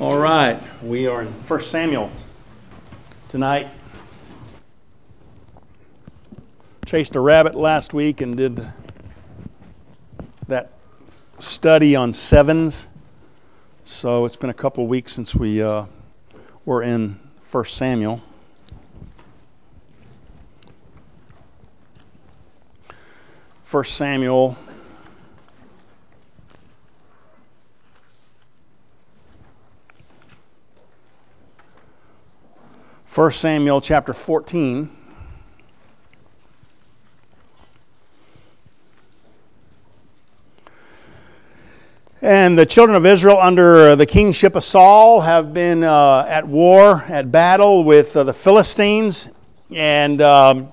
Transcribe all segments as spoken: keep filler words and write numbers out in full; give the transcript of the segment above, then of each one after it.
All right, we are in First Samuel tonight. Chased a rabbit last week and did that study on sevens. So it's been a couple weeks since we uh, were in First Samuel. First Samuel First Samuel chapter fourteen. And the children of Israel under the kingship of Saul have been uh, at war, at battle with uh, the Philistines. And um,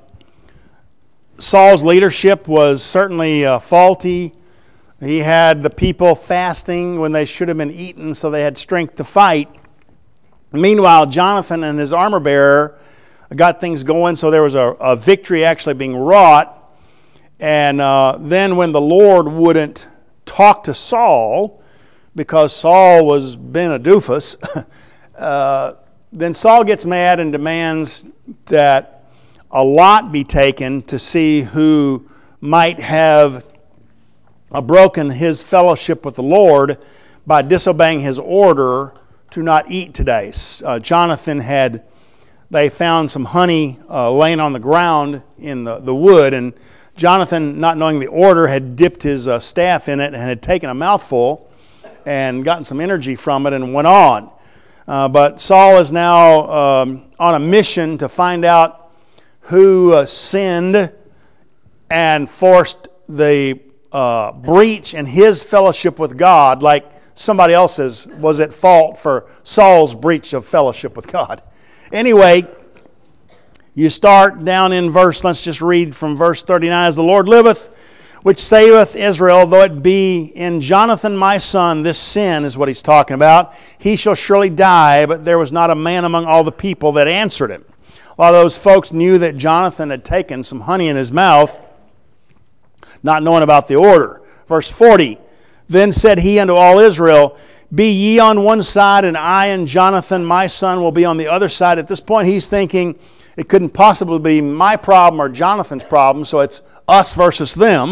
Saul's leadership was certainly uh, faulty. He had the people fasting when they should have been eaten, so they had strength to fight. Meanwhile, Jonathan and his armor bearer got things going, so there was a, a victory actually being wrought. And uh, then when the Lord wouldn't talk to Saul, because Saul was being a doofus, uh, then Saul gets mad and demands that a lot be taken to see who might have uh, broken his fellowship with the Lord by disobeying his order to not eat today. Uh, Jonathan had, they found some honey uh, laying on the ground in the, the wood, and Jonathan, not knowing the order, had dipped his uh, staff in it and had taken a mouthful and gotten some energy from it and went on. Uh, but Saul is now um, on a mission to find out who uh, sinned and forced the uh, breach in his fellowship with God, like somebody else's was at fault for Saul's breach of fellowship with God. Anyway, you start down in verse, let's just read from verse thirty-nine. As the Lord liveth, which saveth Israel, though it be in Jonathan my son, this sin is what he's talking about, he shall surely die, but there was not a man among all the people that answered him. A lot of those folks knew that Jonathan had taken some honey in his mouth, not knowing about the order. Verse forty, then said he unto all Israel, be ye on one side, and I and Jonathan my son will be on the other side. At this point he's thinking it couldn't possibly be my problem or Jonathan's problem, so it's us versus them.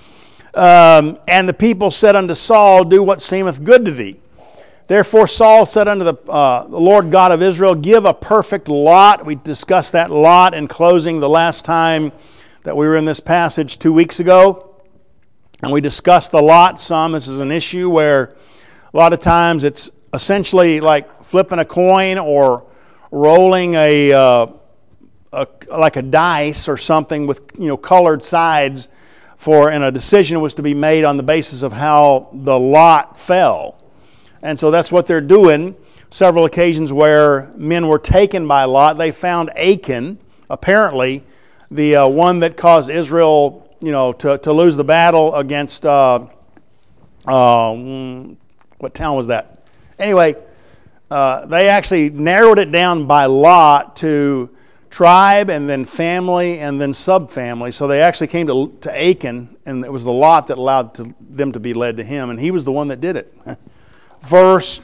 Um, and the people said unto Saul, do what seemeth good to thee. Therefore Saul said unto the, uh, the Lord God of Israel, give a perfect lot. We discussed that lot in closing the last time that we were in this passage two weeks ago. And we discussed the lot some. This is an issue where a lot of times it's essentially like flipping a coin or rolling a, uh, a like a dice or something with, you know, colored sides for, and a decision was to be made on the basis of how the lot fell. And so that's what they're doing. Several occasions where men were taken by Lot, they found Achan, apparently the uh, one that caused Israel, you know, to, to lose the battle against, uh, uh, what town was that? Anyway, uh, they actually narrowed it down by lot to tribe and then family and then subfamily. So they actually came to, to Achan, and it was the lot that allowed to, them to be led to him, and he was the one that did it. Verse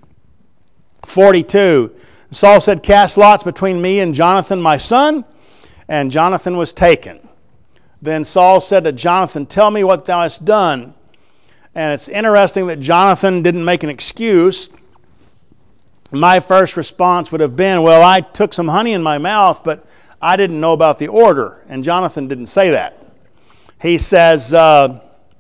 forty-two, Saul said, cast lots between me and Jonathan my son, and Jonathan was taken. Then Saul said to Jonathan, tell me what thou hast done. And it's interesting that Jonathan didn't make an excuse. My first response would have been, well, I took some honey in my mouth, but I didn't know about the order. And Jonathan didn't say that. He says, uh,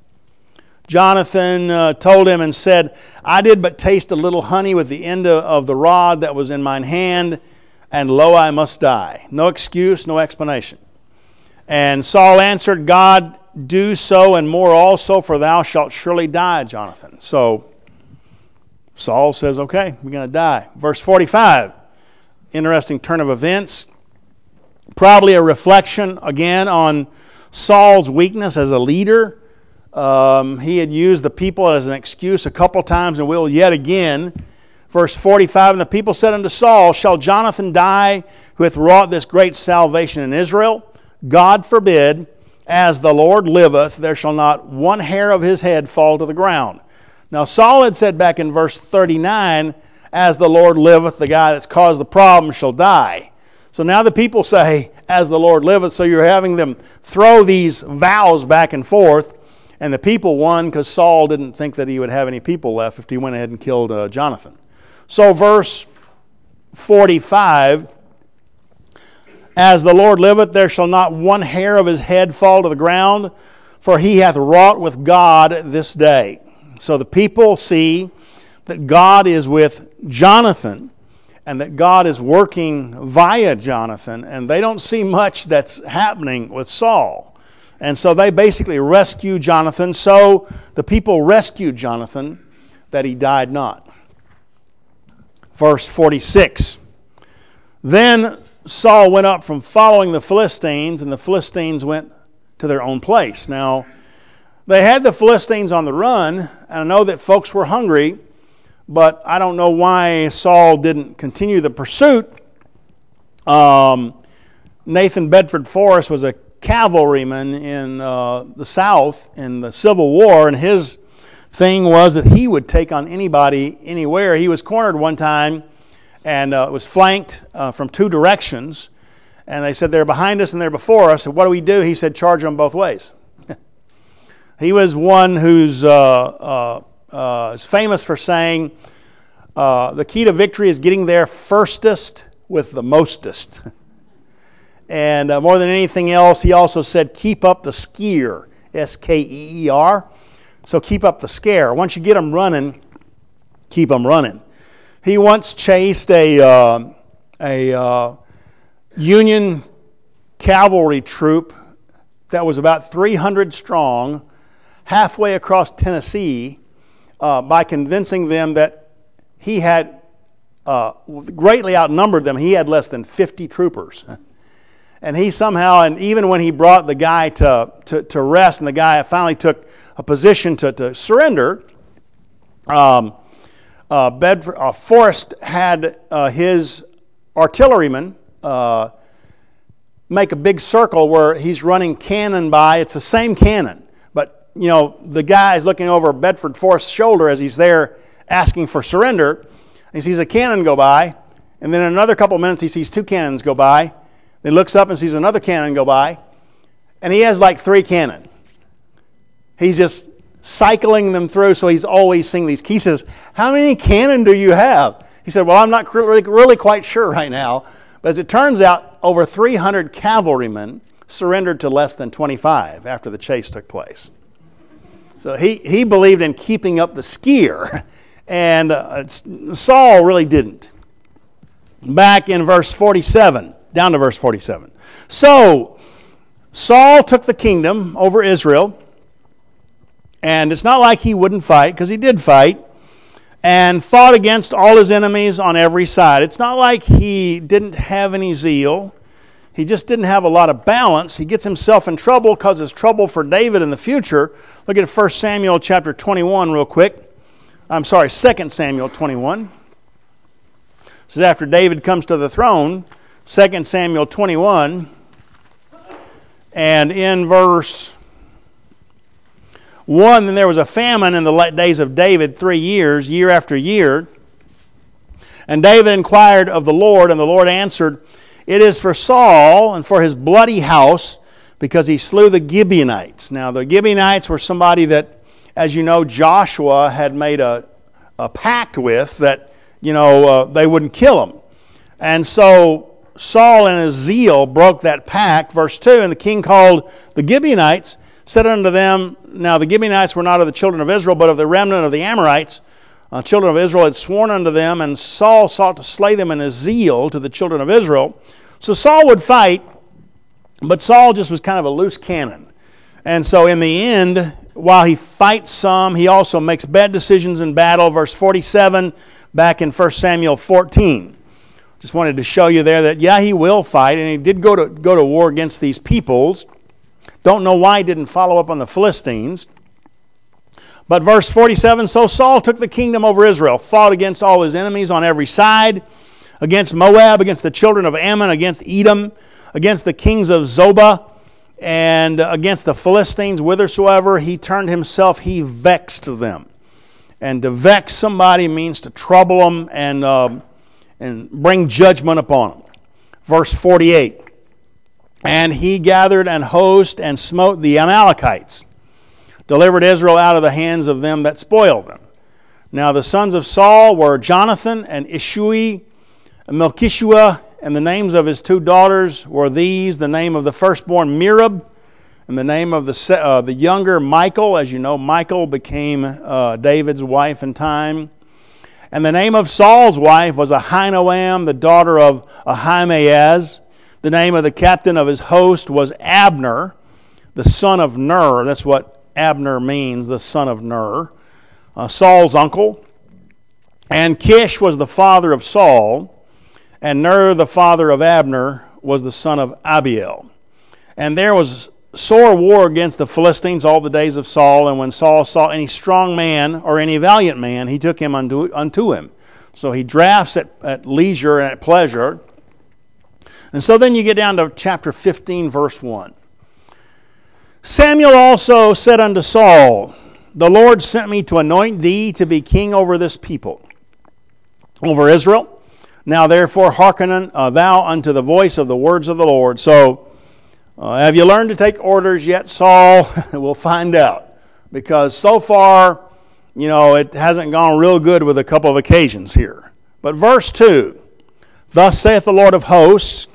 Jonathan uh, told him and said, I did but taste a little honey with the end of, of the rod that was in mine hand, and lo, I must die. No excuse, no explanation. And Saul answered, God, do so and more also, for thou shalt surely die, Jonathan. So Saul says, okay, we're going to die. Verse forty-five, interesting turn of events. Probably a reflection, again, on Saul's weakness as a leader. Um, he had used the people as an excuse a couple times and will yet again. Verse forty-five, and the people said unto Saul, shall Jonathan die who hath wrought this great salvation in Israel? God forbid, as the Lord liveth, there shall not one hair of his head fall to the ground. Now Saul had said back in verse thirty-nine, as the Lord liveth, the guy that's caused the problem shall die. So now the people say, as the Lord liveth, so you're having them throw these vows back and forth, and the people won because Saul didn't think that he would have any people left if he went ahead and killed uh, Jonathan. So verse forty-five, as the Lord liveth, there shall not one hair of his head fall to the ground, for he hath wrought with God this day. So the people see that God is with Jonathan, and that God is working via Jonathan, and they don't see much that's happening with Saul. And so they basically rescue Jonathan. So the people rescued Jonathan, that he died not. Verse forty-six, then Saul went up from following the Philistines, and the Philistines went to their own place. Now, they had the Philistines on the run, and I know that folks were hungry, but I don't know why Saul didn't continue the pursuit. Um, Nathan Bedford Forrest was a cavalryman in uh, the South in the Civil War, and his thing was that he would take on anybody, anywhere. He was cornered one time and uh, was flanked uh, from two directions, and they said, they're behind us and they're before us. And what do we do? He said, charge them both ways. He was one who's uh, uh, uh, is famous for saying, uh, the key to victory is getting there firstest with the mostest. And uh, more than anything else, he also said, keep up the skeer, S K E E R. So keep up the scare. Once you get them running, keep them running. He once chased a, uh, a uh, Union cavalry troop that was about three hundred strong halfway across Tennessee uh, by convincing them that he had uh, greatly outnumbered them. He had less than fifty troopers. And he somehow, and even when he brought the guy to, to, to rest, and the guy finally took a position to, to surrender, um, uh, Bedford, uh, Forrest had uh, his artilleryman uh, make a big circle where he's running cannon by. It's the same cannon, but you know the guy is looking over Bedford Forrest's shoulder as he's there asking for surrender. He sees a cannon go by, and then in another couple of minutes he sees two cannons go by. Then he looks up and sees another cannon go by, and he has like three cannon. He's just cycling them through, so he's always seeing these. He says, how many cannon do you have? He said, well, I'm not really, really quite sure right now. But as it turns out, over three hundred cavalrymen surrendered to less than twenty-five after the chase took place. So he, he believed in keeping up the skeer, and uh, Saul really didn't. Back in verse forty-seven, down to verse forty-seven. So Saul took the kingdom over Israel, and it's not like he wouldn't fight, because he did fight, and fought against all his enemies on every side. It's not like he didn't have any zeal. He just didn't have a lot of balance. He gets himself in trouble, causes trouble for David in the future. Look at First Samuel chapter twenty-one real quick. I'm sorry, Second Samuel twenty-one. This is after David comes to the throne. Second Samuel twenty-one. And in verse one, then there was a famine in the days of David three years, year after year. And David inquired of the Lord, and the Lord answered, it is for Saul and for his bloody house, because he slew the Gibeonites. Now, the Gibeonites were somebody that, as you know, Joshua had made a, a pact with, that, you know, uh, they wouldn't kill him. And so Saul in his zeal broke that pact. Verse two, and the king called the Gibeonites, said unto them, now the Gibeonites were not of the children of Israel, but of the remnant of the Amorites. Uh, children of Israel had sworn unto them, and Saul sought to slay them in his zeal to the children of Israel. So Saul would fight, but Saul just was kind of a loose cannon. And so in the end, while he fights some, he also makes bad decisions in battle. Verse forty-seven, back in First Samuel fourteen. Just wanted to show you there that, yeah, he will fight, and he did go to go to war against these peoples. Don't know why he didn't follow up on the Philistines. But verse forty-seven, so Saul took the kingdom over Israel, fought against all his enemies on every side, against Moab, against the children of Ammon, against Edom, against the kings of Zobah, and against the Philistines, whithersoever he turned himself, he vexed them. And to vex somebody means to trouble them and, um, and bring judgment upon them. Verse forty-eight. And he gathered an host and smote the Amalekites, delivered Israel out of the hands of them that spoiled them. Now the sons of Saul were Jonathan and Ishui and Melchishua, and the names of his two daughters were these: the name of the firstborn Merab, and the name of the uh, the younger Michal. As you know, Michal became uh, David's wife in time. And the name of Saul's wife was Ahinoam, the daughter of Ahimaaz. The name of the captain of his host was Abner, the son of Ner. That's what Abner means, the son of Ner. Uh, Saul's uncle. And Kish was the father of Saul, and Ner, the father of Abner, was the son of Abiel. And there was sore war against the Philistines all the days of Saul, and when Saul saw any strong man or any valiant man, he took him unto, unto him. So he drafts at, at leisure and at pleasure. And so then you get down to chapter fifteen, verse one. Samuel also said unto Saul, the Lord sent me to anoint thee to be king over this people, over Israel. Now therefore hearken uh, thou unto the voice of the words of the Lord. So uh, have you learned to take orders yet, Saul? We'll find out. Because so far, you know, it hasn't gone real good with a couple of occasions here. But verse two, thus saith the Lord of hosts,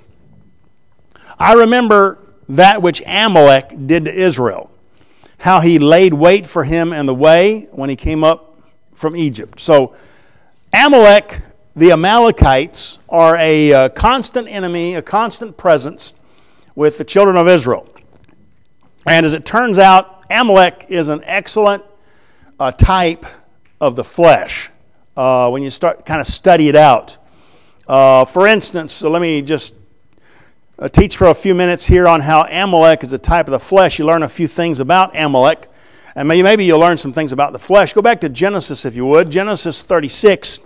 I remember that which Amalek did to Israel, how he laid wait for him in the way when he came up from Egypt. So Amalek, the Amalekites, are a uh, constant enemy, a constant presence with the children of Israel. And as it turns out, Amalek is an excellent uh, type of the flesh uh, when you start kind of study it out. Uh, for instance, so let me just uh, teach for a few minutes here on how Amalek is a type of the flesh. You learn a few things about Amalek, and maybe, maybe you'll learn some things about the flesh. Go back to Genesis, if you would. Genesis thirty-six.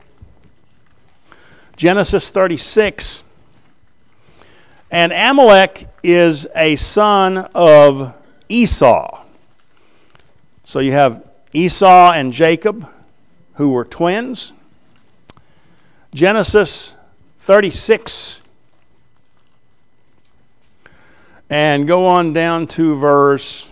Genesis thirty-six. And Amalek is a son of Esau. So you have Esau and Jacob, who were twins. Genesis thirty-six. And go on down to verse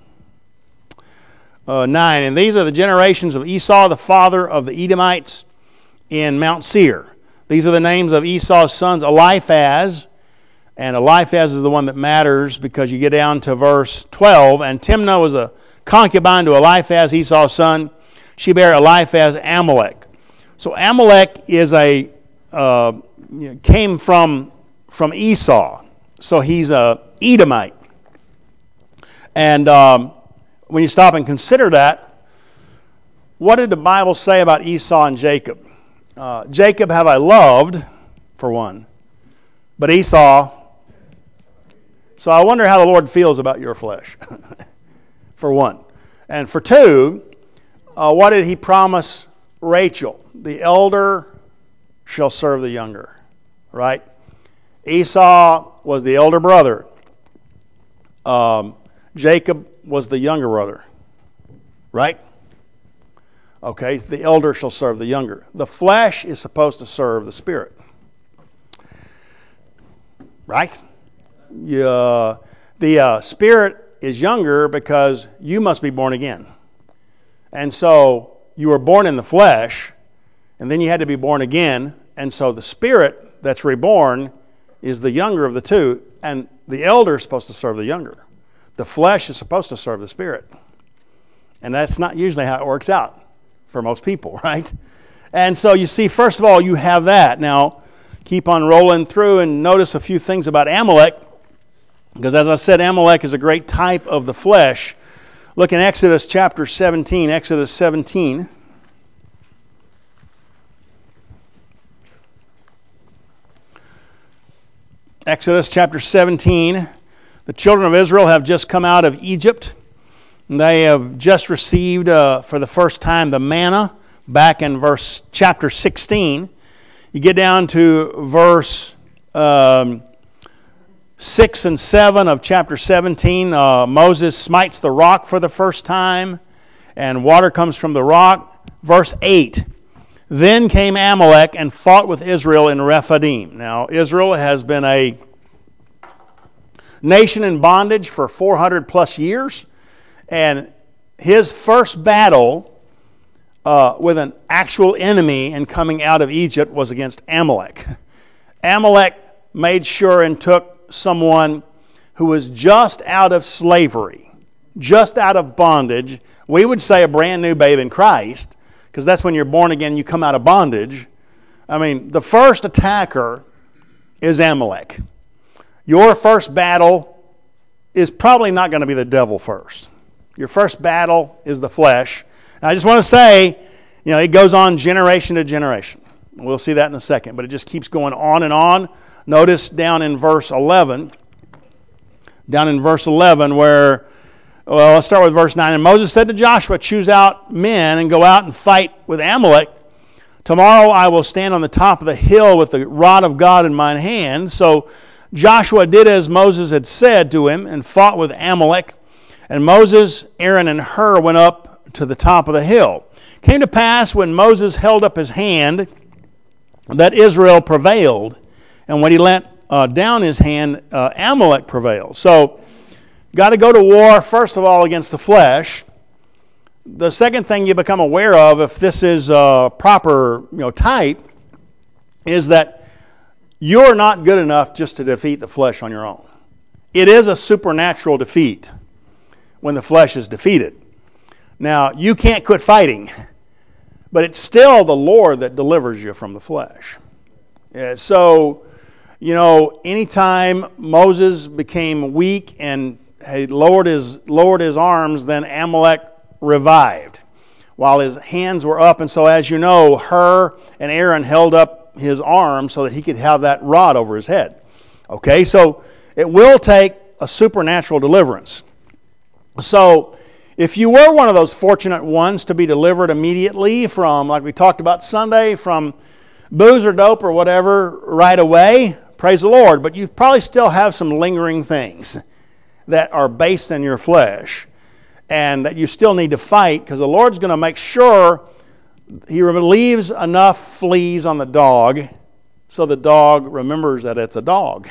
uh, nine. And these are the generations of Esau, the father of the Edomites, in Mount Seir. These are the names of Esau's sons, Eliphaz. And Eliphaz is the one that matters because you get down to verse twelve. And Timnah was a concubine to Eliphaz, Esau's son. She bare Eliphaz Amalek. So Amalek is a uh, came from from Esau. So he's a Edomite. And um, when you stop and consider that, what did the Bible say about Esau and Jacob? Uh, Jacob have I loved, for one, but Esau. So I wonder how the Lord feels about your flesh, for one. And for two, uh, what did he promise Rachel? The elder shall serve the younger, right? Esau was the elder brother. Um, Jacob was the younger brother, right? Okay, the elder shall serve the younger. The flesh is supposed to serve the spirit, right? Yeah, the uh, spirit is younger because you must be born again. And so you were born in the flesh, and then you had to be born again. And so the spirit that's reborn is the younger of the two, and the elder is supposed to serve the younger. The flesh is supposed to serve the spirit. And that's not usually how it works out for most people, right? And so you see, first of all, you have that. Now, keep on rolling through and notice a few things about Amalek, because as I said, Amalek is a great type of the flesh. Look in Exodus chapter seventeen. Exodus seventeen. Exodus chapter seventeen. The children of Israel have just come out of Egypt. And they have just received uh, for the first time the manna back in verse chapter sixteen. You get down to verse um, six and seven of chapter seventeen. Uh, Moses smites the rock for the first time. and water comes from the rock. Verse eight, then came Amalek and fought with Israel in Rephidim. Now, Israel has been a nation in bondage for four hundred plus years, and his first battle uh, with an actual enemy and coming out of Egypt was against Amalek. Amalek made sure and took someone who was just out of slavery, just out of bondage. We would say a brand new babe in Christ, because that's when you're born again, you come out of bondage. I mean, the first attacker is Amalek. Your first battle is probably not going to be the devil first. Your first battle is the flesh. And I just want to say, you know, it goes on generation to generation. We'll see that in a second, but it just keeps going on and on. Notice down in verse eleven, down in verse eleven where, well, let's start with verse nine. And Moses said to Joshua, choose out men and go out and fight with Amalek. Tomorrow I will stand on the top of the hill with the rod of God in mine hand. So Joshua did as Moses had said to him and fought with Amalek. And Moses, Aaron, and Hur went up to the top of the hill. It came to pass when Moses held up his hand that Israel prevailed. And when he let uh, down his hand, uh, Amalek prevailed. So, got to go to war, first of all, against the flesh. The second thing you become aware of, if this is a proper you know, type, is that you're not good enough just to defeat the flesh on your own. It is a supernatural defeat when the flesh is defeated. Now, you can't quit fighting, but it's still the Lord that delivers you from the flesh. Yeah, so, you know, anytime Moses became weak and he lowered his, lowered his arms, then Amalek revived while his hands were up. And so, as you know, Hur and Aaron held up his arm so that he could have that rod over his head. Okay, so it will take a supernatural deliverance. So, if you were one of those fortunate ones to be delivered immediately from, like we talked about Sunday, from booze or dope or whatever right away, praise the Lord. But you probably still have some lingering things that are based in your flesh and that you still need to fight, because the Lord's going to make sure He relieves enough fleas on the dog so the dog remembers that it's a dog.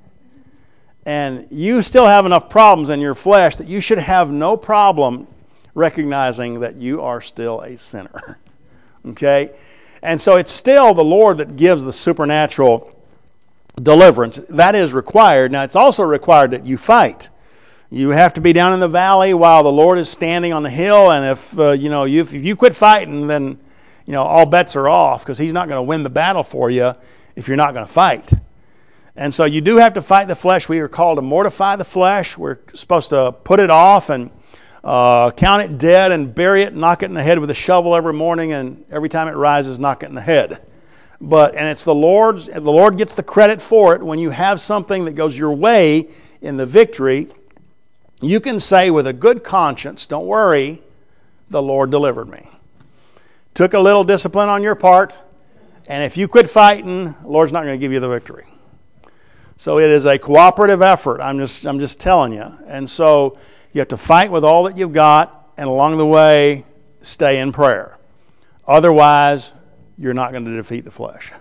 And you still have enough problems in your flesh that you should have no problem recognizing that you are still a sinner. Okay? And so it's still the Lord that gives the supernatural deliverance. That is required. Now, it's also required that you fight. You have to be down in the valley while the Lord is standing on the hill, and if uh, you know you, if you quit fighting, then you know all bets are off, because He's not going to win the battle for you if you're not going to fight. And so you do have to fight the flesh. We are called to mortify the flesh. We're supposed to put it off and uh, count it dead and bury it, knock it in the head with a shovel every morning, and every time it rises, knock it in the head. But and it's the Lord's. The Lord gets the credit for it when you have something that goes your way in the victory. You can say with a good conscience, don't worry, the Lord delivered me. Took a little discipline on your part, and if you quit fighting, the Lord's not going to give you the victory. So it is a cooperative effort. I'm just I'm just telling you. And so you have to fight with all that you've got, and along the way, stay in prayer. Otherwise, you're not going to defeat the flesh.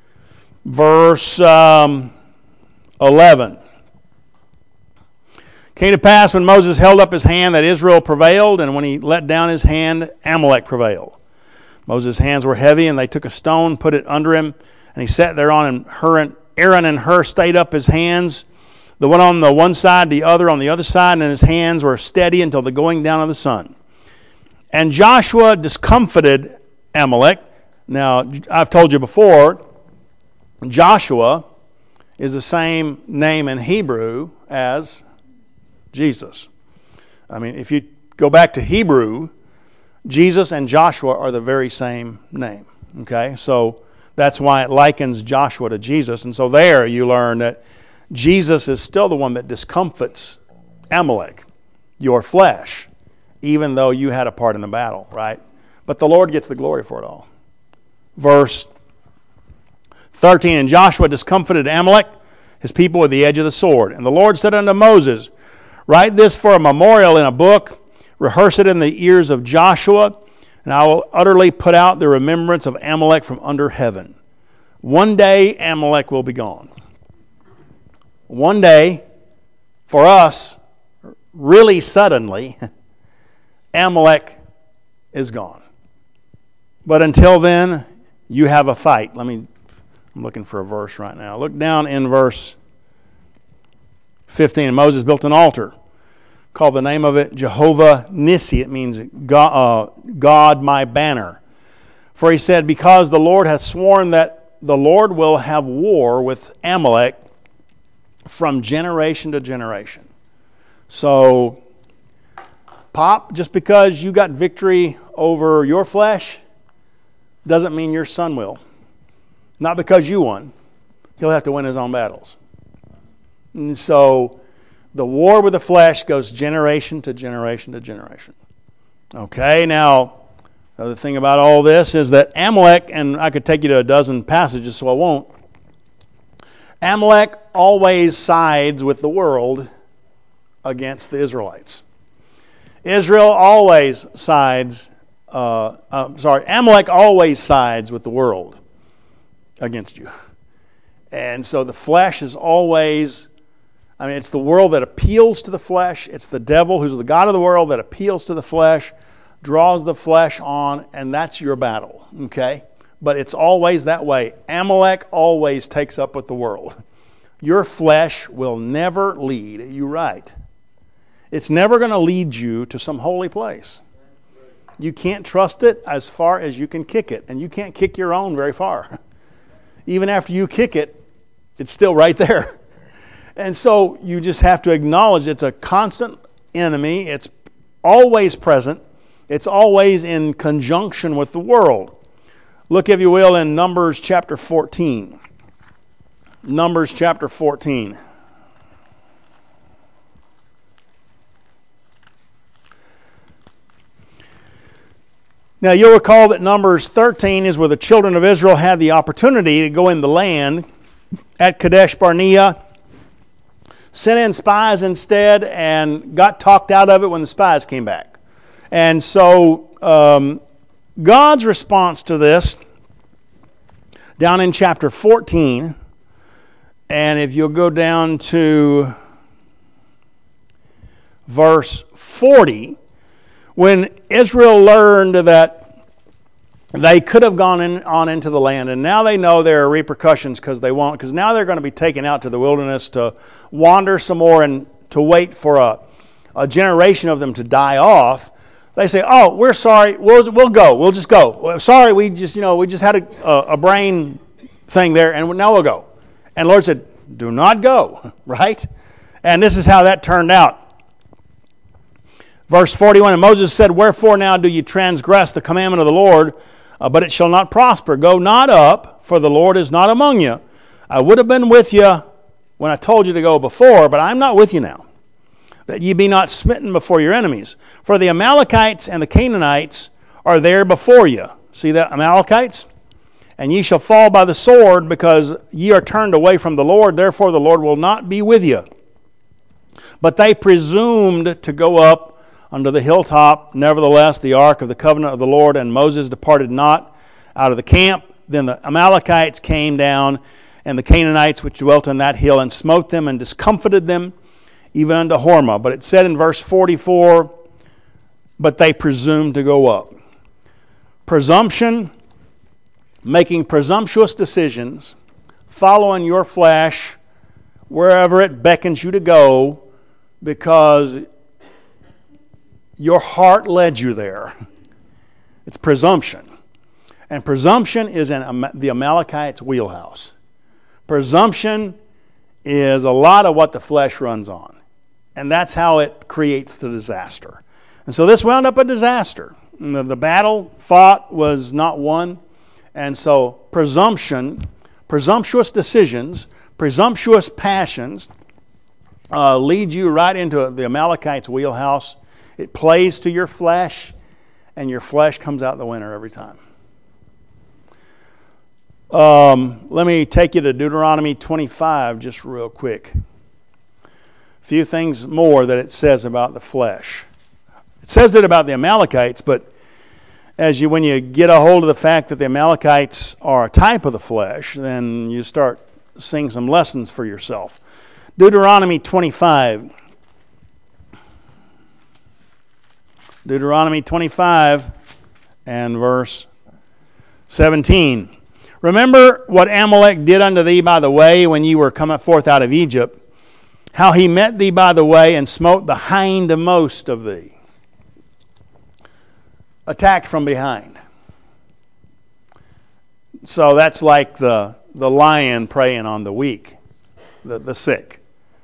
Verse um, eleven. Came to pass when Moses held up his hand that Israel prevailed, and when he let down his hand, Amalek prevailed. Moses' hands were heavy, and they took a stone, put it under him, and he sat thereon, and Hur and Aaron and Hur stayed up his hands, the one on the one side, the other on the other side, and his hands were steady until the going down of the sun. And Joshua discomfited Amalek. Now, I've told you before, Joshua is the same name in Hebrew as Jesus. I mean, if you go back to Hebrew, Jesus and Joshua are the very same name. Okay, so that's why it likens Joshua to Jesus. And so there you learn that Jesus is still the one that discomfits Amalek, your flesh, even though you had a part in the battle, right? But the Lord gets the glory for it all. Verse thirteen, and Joshua discomfited Amalek, his people, with the edge of the sword. And the Lord said unto Moses, write this for a memorial in a book, rehearse it in the ears of Joshua, and I will utterly put out the remembrance of Amalek from under heaven. One day, Amalek will be gone. One day, for us, really suddenly, Amalek is gone. But until then, you have a fight. Let me, I'm looking for a verse right now. Look down in verse fifteen. Moses built an altar, called the name of it Jehovah Nissi. It means God, uh, God my banner. For he said, because the Lord hath sworn that the Lord will have war with Amalek from generation to generation. So, Pop, just because you got victory over your flesh doesn't mean your son will. Not because you won. He'll have to win his own battles. And so, the war with the flesh goes generation to generation to generation. Okay, now, the other thing about all this is that Amalek, and I could take you to a dozen passages, so I won't. Amalek always sides with the world against the Israelites. Israel always sides, uh, uh, sorry, Amalek always sides with the world against you. And so the flesh is always, I mean, it's the world that appeals to the flesh. It's the devil, who's the god of the world, that appeals to the flesh, draws the flesh on, and that's your battle, okay? But it's always that way. Amalek always takes up with the world. Your flesh will never lead you right. It's never going to lead you to some holy place. You can't trust it as far as you can kick it, and you can't kick your own very far. Even after you kick it, it's still right there. And so you just have to acknowledge it's a constant enemy. It's always present. It's always in conjunction with the world. Look, if you will, in Numbers chapter fourteen. Numbers chapter fourteen. Now, you'll recall that Numbers thirteen is where the children of Israel had the opportunity to go in the land at Kadesh Barnea, sent in spies instead, and got talked out of it when the spies came back. And so um, God's response to this, down in chapter fourteen, and if you'll go down to verse forty, when Israel learned that they could have gone in, on into the land, and now they know there are repercussions because they won't, because now they're going to be taken out to the wilderness to wander some more and to wait for a, a generation of them to die off. They say, oh, we're sorry, we'll we'll go, we'll just go. Sorry, we just, you know, we just had a, a, a brain thing there, and now we'll go. And the Lord said, do not go, right? And this is how that turned out. Verse forty-one, and Moses said, wherefore now do you transgress the commandment of the Lord, uh, but it shall not prosper. Go not up, for the Lord is not among you. I would have been with you when I told you to go before, but I'm not with you now, that ye be not smitten before your enemies. For the Amalekites and the Canaanites are there before you. See that, Amalekites? And ye shall fall by the sword, because ye are turned away from the Lord. Therefore the Lord will not be with you. But they presumed to go up unto the hilltop. Nevertheless, the ark of the covenant of the Lord and Moses departed not out of the camp. Then the Amalekites came down, and the Canaanites which dwelt on that hill, and smote them and discomfited them, even unto Hormah. But it said in verse forty-four, but they presumed to go up. Presumption, making presumptuous decisions, following your flesh wherever it beckons you to go, because your heart led you there. It's presumption. And presumption is in the Amalekites' wheelhouse. Presumption is a lot of what the flesh runs on. And that's how it creates the disaster. And so this wound up a disaster. The, the battle fought was not won. And so presumption, presumptuous decisions, presumptuous passions uh, lead you right into the Amalekites' wheelhouse. It plays to your flesh, and your flesh comes out the winner every time. Um, let me take you to Deuteronomy twenty-five just real quick. A few things more that it says about the flesh. It says it about the Amalekites, but as you when you get a hold of the fact that the Amalekites are a type of the flesh, then you start seeing some lessons for yourself. Deuteronomy twenty-five. Deuteronomy twenty-five and verse seventeen. Remember what Amalek did unto thee by the way when ye were coming forth out of Egypt, how he met thee by the way and smote the hindmost of thee. Attacked from behind. So that's like the, the lion preying on the weak, the, the sick.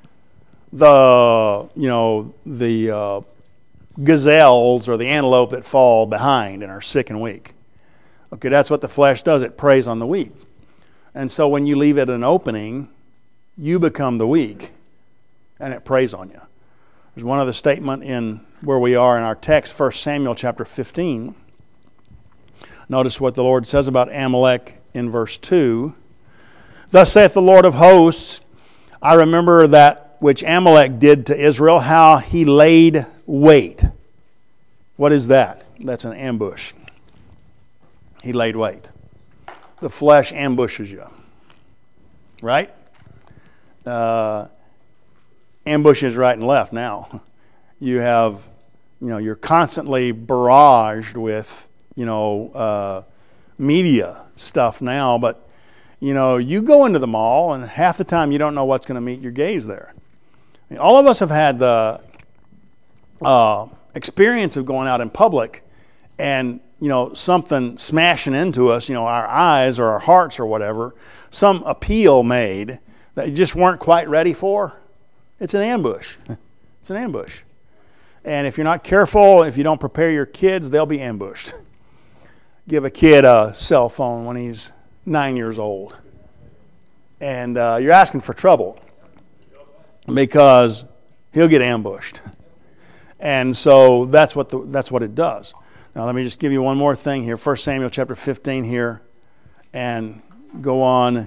The, you know, the uh, gazelles or the antelope that fall behind and are sick and weak. Okay, that's what the flesh does. It preys on the weak. And so when you leave it an opening, you become the weak, and it preys on you. There's one other statement in where we are in our text, First Samuel chapter fifteen. Notice what the Lord says about Amalek in verse two. Thus saith the Lord of hosts, I remember that which Amalek did to Israel, how he laid wait. What is that? That's an ambush. He laid wait. The flesh ambushes you. Right? Uh, ambushes right and left now. You have, you know, you're constantly barraged with, you know, uh, media stuff now, but, you know, you go into the mall and half the time you don't know what's going to meet your gaze there. I mean, all of us have had the uh, experience of going out in public and, you know, something smashing into us, you know, our eyes or our hearts or whatever, some appeal made that you just weren't quite ready for. It's an ambush. It's an ambush. And if you're not careful, if you don't prepare your kids, they'll be ambushed. Give a kid a cell phone when he's nine years old. And uh, you're asking for trouble because he'll get ambushed. And so that's what the, that's what it does. Now let me just give you one more thing here. First Samuel chapter fifteen here, and go on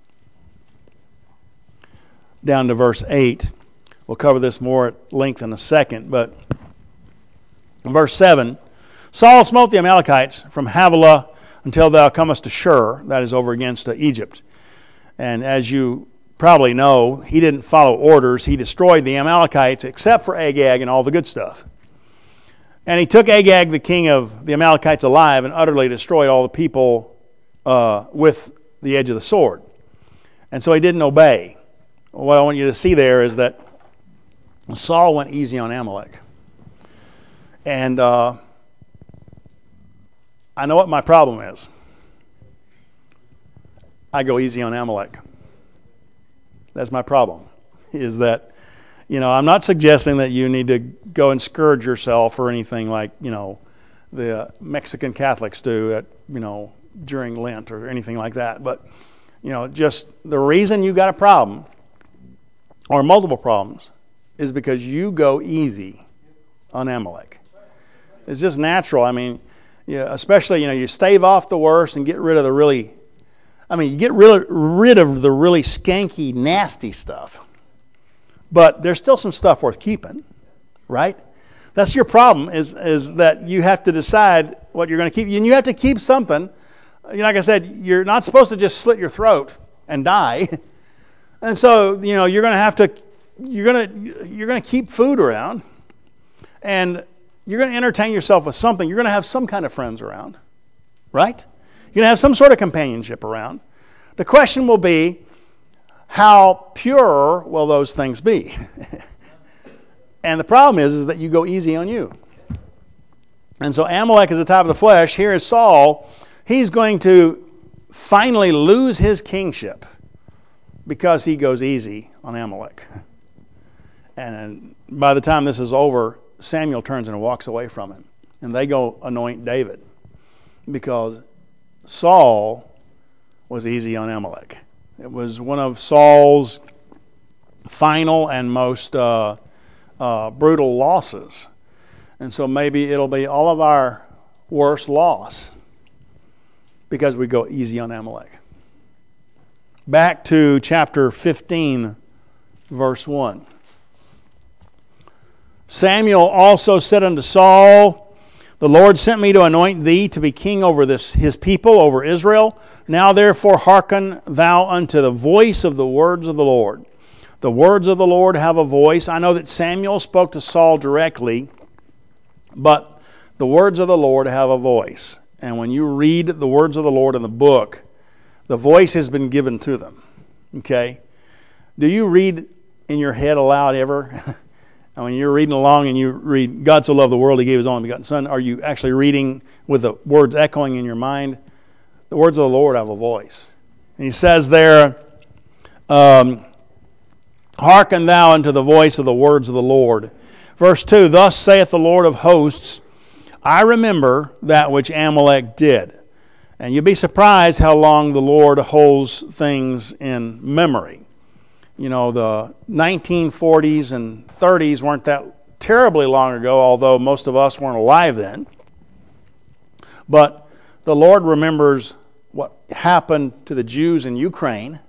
down to verse eight. We'll cover this more at length in a second, but in verse seven, Saul smote the Amalekites from Havilah until thou comest to Shur, that is over against uh, Egypt. And as you probably know, he didn't follow orders. He destroyed the Amalekites except for Agag and all the good stuff. And he took Agag, the king of the Amalekites, alive and utterly destroyed all the people uh, with the edge of the sword. And so he didn't obey. What I want you to see there is that Saul went easy on Amalek. And uh, I know what my problem is. I go easy on Amalek. That's my problem, is that, you know, I'm not suggesting that you need to go and scourge yourself or anything like, you know, the Mexican Catholics do at, you know, during Lent or anything like that. But, you know, just the reason you got a problem or multiple problems is because you go easy on Amalek. It's just natural. I mean, yeah, especially, you know, you stave off the worst and get rid of the really, I mean, you get rid, rid of the really skanky, nasty stuff. But there's still some stuff worth keeping, right? That's your problem, is, is that you have to decide what you're going to keep. And you have to keep something. You know, like I said, you're not supposed to just slit your throat and die. And so, you know, you're going to have to, you're going to, you're going to keep food around. And you're going to entertain yourself with something. You're going to have some kind of friends around, right? You're going to have some sort of companionship around. The question will be, how pure will those things be? And the problem is, is that you go easy on you. And so Amalek is the top of the flesh. Here is Saul. He's going to finally lose his kingship because he goes easy on Amalek. And by the time this is over, Samuel turns and walks away from him. And they go anoint David because Saul was easy on Amalek. It was one of Saul's final and most uh, uh, brutal losses. And so maybe it'll be all of our worst loss because we go easy on Amalek. Back to chapter fifteen, verse one. Samuel also said unto Saul, The Lord sent me to anoint thee to be king over this his people, over Israel. Now therefore hearken thou unto the voice of the words of the Lord. The words of the Lord have a voice. I know that Samuel spoke to Saul directly, but the words of the Lord have a voice. And when you read the words of the Lord in the book, the voice has been given to them. Okay? Do you read in your head aloud ever? And when you're reading along and you read, God so loved the world, He gave His only begotten Son, are you actually reading with the words echoing in your mind? The words of the Lord have a voice. And He says there, um, hearken thou unto the voice of the words of the Lord. Verse two, Thus saith the Lord of hosts, I remember that which Amalek did. And you'll be surprised how long the Lord holds things in memory. You know, the nineteen forties and thirties weren't that terribly long ago, although most of us weren't alive then. But the Lord remembers what happened to the Jews in Ukraine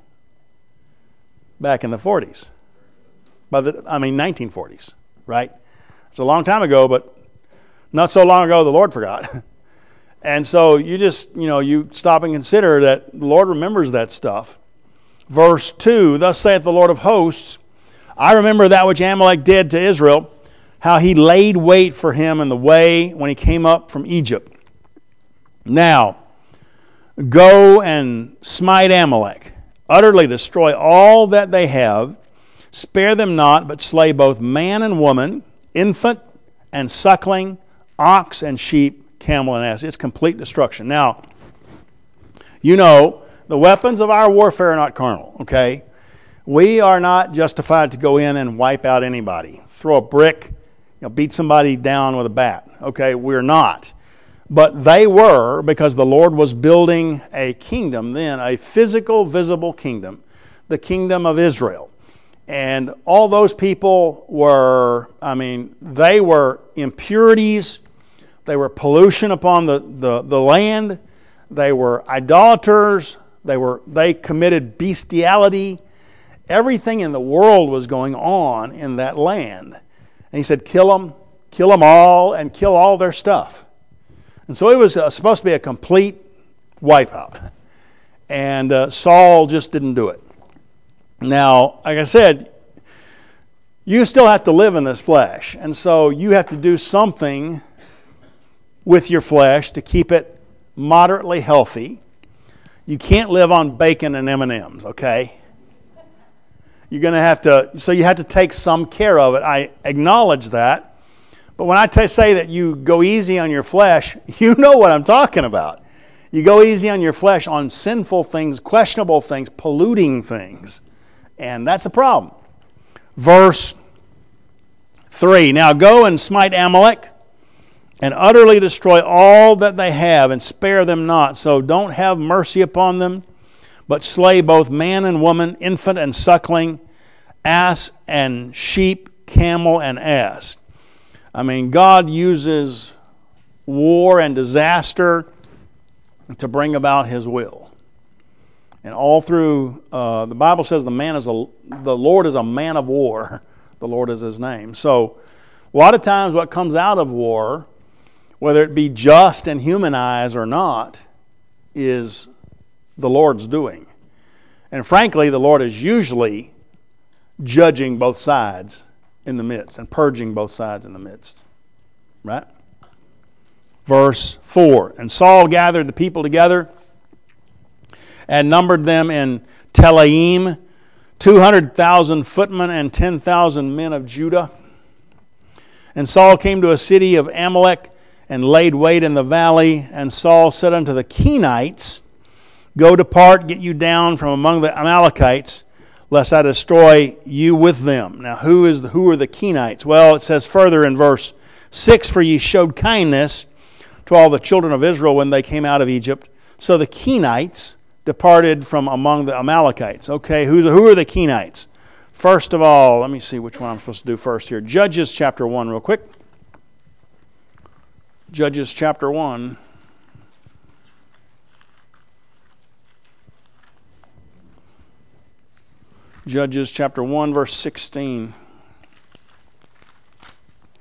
back in the forties. By the, I mean, nineteen forties, right? It's a long time ago, but not so long ago the Lord forgot. And so you just, you know, you stop and consider that the Lord remembers that stuff. Verse two, Thus saith the Lord of hosts, I remember that which Amalek did to Israel, how he laid wait for him in the way when he came up from Egypt. Now, go and smite Amalek, utterly destroy all that they have, spare them not, but slay both man and woman, infant and suckling, ox and sheep, camel and ass. It's complete destruction. Now, you know, the weapons of our warfare are not carnal, okay? We are not justified to go in and wipe out anybody. Throw a brick, you know, beat somebody down with a bat, okay? We're not. But they were, because the Lord was building a kingdom then, a physical, visible kingdom, the kingdom of Israel. And all those people were, I mean, they were impurities. They were pollution upon the, the, the land. They were idolaters. They were they committed bestiality. Everything in the world was going on in that land. And He said, kill them, kill them all, and kill all their stuff. And so it was uh, supposed to be a complete wipeout. And uh, Saul just didn't do it. Now, like I said, you still have to live in this flesh. And so you have to do something with your flesh to keep it moderately healthy. You can't live on bacon and M and M's, okay? You're going to have to, so you have to take some care of it. I acknowledge that. But when I t- say that you go easy on your flesh, you know what I'm talking about. You go easy on your flesh on sinful things, questionable things, polluting things. And that's a problem. Verse three, Now go and smite Amalek, and utterly destroy all that they have, and spare them not. So don't have mercy upon them, but slay both man and woman, infant and suckling, ass and sheep, camel and ass. I mean, God uses war and disaster to bring about His will. And all through, uh, the Bible says the man is a, the Lord is a man of war. The Lord is His name. So a lot of times what comes out of war, whether it be just in human eyes or not, is the Lord's doing. And frankly, the Lord is usually judging both sides in the midst and purging both sides in the midst. Right? Verse four, And Saul gathered the people together and numbered them in Telaim, two hundred thousand footmen and ten thousand men of Judah. And Saul came to a city of Amalek, and laid wait in the valley. And Saul said unto the Kenites, Go depart, get you down from among the Amalekites, lest I destroy you with them. Now, who is the, who are the Kenites? Well, it says further in verse six, For ye showed kindness to all the children of Israel when they came out of Egypt. So the Kenites departed from among the Amalekites. Okay, who's, who are the Kenites? First of all, let me see which one I'm supposed to do first here. Judges chapter one real quick. Judges chapter one. Judges chapter one, verse sixteen.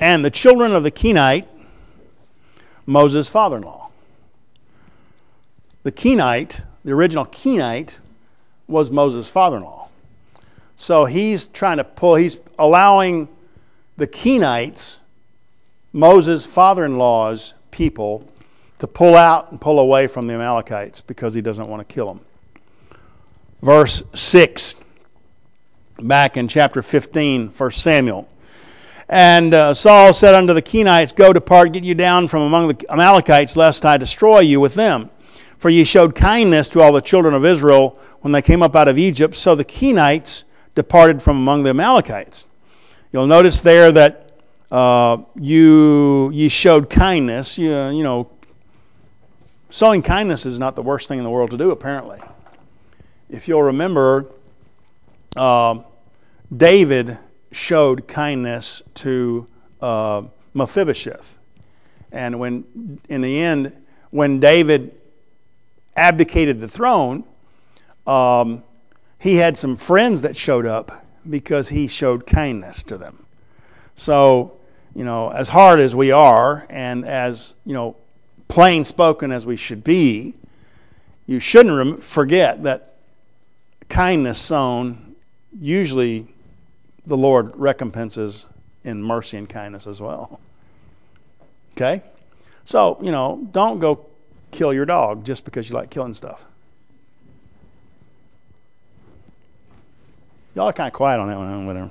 And the children of the Kenite, Moses' father-in-law. The Kenite, the original Kenite, was Moses' father-in-law. So he's trying to pull, he's allowing the Kenites, Moses' father-in-law's people, to pull out and pull away from the Amalekites because he doesn't want to kill them. Verse six, back in chapter fifteen, First Samuel. And uh, Saul said unto the Kenites, Go, depart, get you down from among the Amalekites, lest I destroy you with them. For ye showed kindness to all the children of Israel when they came up out of Egypt. So the Kenites departed from among the Amalekites. You'll notice there that uh, you ye showed kindness. You, you know, showing kindness is not the worst thing in the world to do, apparently. If you'll remember, uh, David showed kindness to uh, Mephibosheth. And when, in the end, when David abdicated the throne, um, he had some friends that showed up because he showed kindness to them. So, you know, as hard as we are and as, you know, plain spoken as we should be, you shouldn't rem- forget that kindness sown, usually the Lord recompenses in mercy and kindness as well. Okay? So, you know, don't go kill your dog just because you like killing stuff. Y'all are kind of quiet on that one, whatever.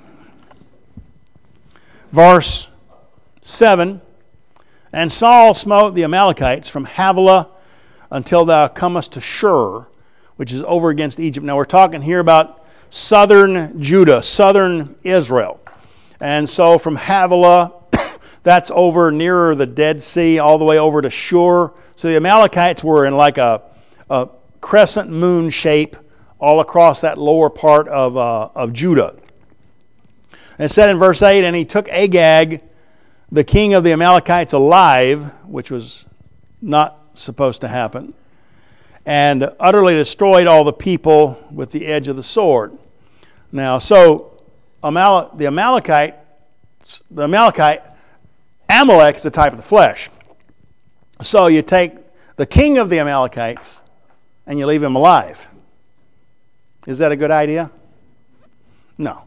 Verse seven, And Saul smote the Amalekites from Havilah until thou comest to Shur, which is over against Egypt. Now we're talking here about southern Judah, southern Israel. And so from Havilah, that's over nearer the Dead Sea, all the way over to Shur. So the Amalekites were in like a, a crescent moon shape all across that lower part of, uh, of Judah. And it said in verse eight, And he took Agag, the king of the Amalekites, alive, which was not supposed to happen, and utterly destroyed all the people with the edge of the sword. Now, so Amal- the Amalekite, the Amalekite, Amalek is the type of the flesh. So you take the king of the Amalekites and you leave him alive. Is that a good idea? No.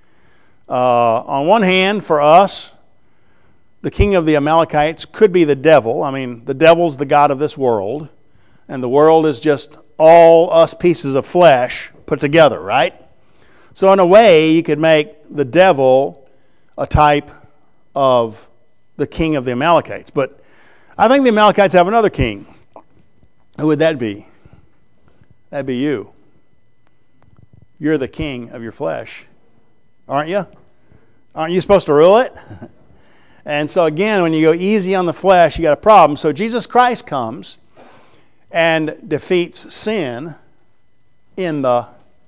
Uh, on one hand, for us, the king of the Amalekites could be the devil. I mean, the devil's the god of this world, and the world is just all us pieces of flesh put together, right? So in a way, you could make the devil a type of the king of the Amalekites. But I think the Amalekites have another king. Who would that be? That'd be you. You're the king of your flesh, aren't you? Aren't you supposed to rule it? And so again, when you go easy on the flesh, you got a problem. So Jesus Christ comes and defeats sin in the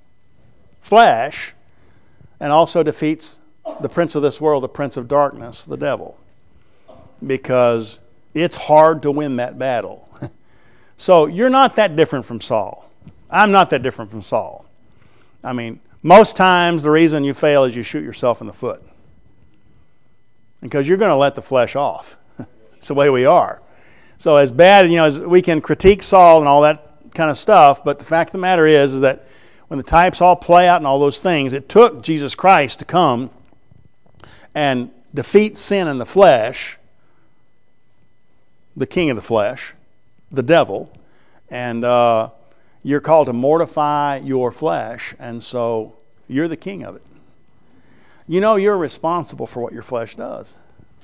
flesh, and also defeats the prince of this world, the prince of darkness, the devil, because it's hard to win that battle. So you're not that different from Saul. I'm not that different from Saul. I mean, most times the reason you fail is you shoot yourself in the foot, because you're going to let the flesh off. It's the way we are. So as bad, you know, as we can critique Saul and all that kind of stuff, but the fact of the matter is, is that when the types all play out and all those things, it took Jesus Christ to come and defeat sin in the flesh, the king of the flesh, the devil, and uh, you're called to mortify your flesh, and so you're the king of it. You know you're responsible for what your flesh does.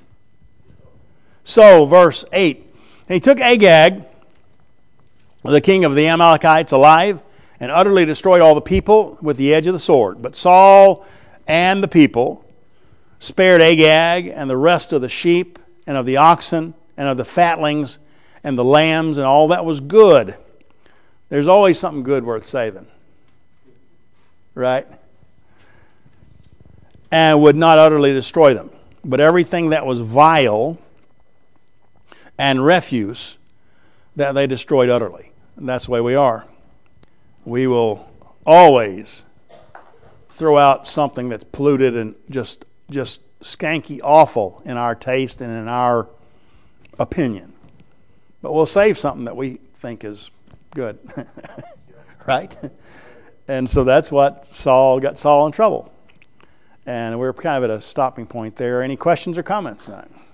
So, verse eight, And he took Agag, the king of the Amalekites, alive, and utterly destroyed all the people with the edge of the sword. But Saul and the people spared Agag and the rest of the sheep and of the oxen and of the fatlings and the lambs and all that was good. There's always something good worth saving. Right? And would not utterly destroy them. But everything that was vile and refuse, that they destroyed utterly. And that's the way we are. We will always throw out something that's polluted and just just skanky awful in our taste and in our opinion. But we'll save something that we think is good. Right? And so that's what Saul got Saul in trouble. And we're kind of at a stopping point there. Any questions or comments tonight?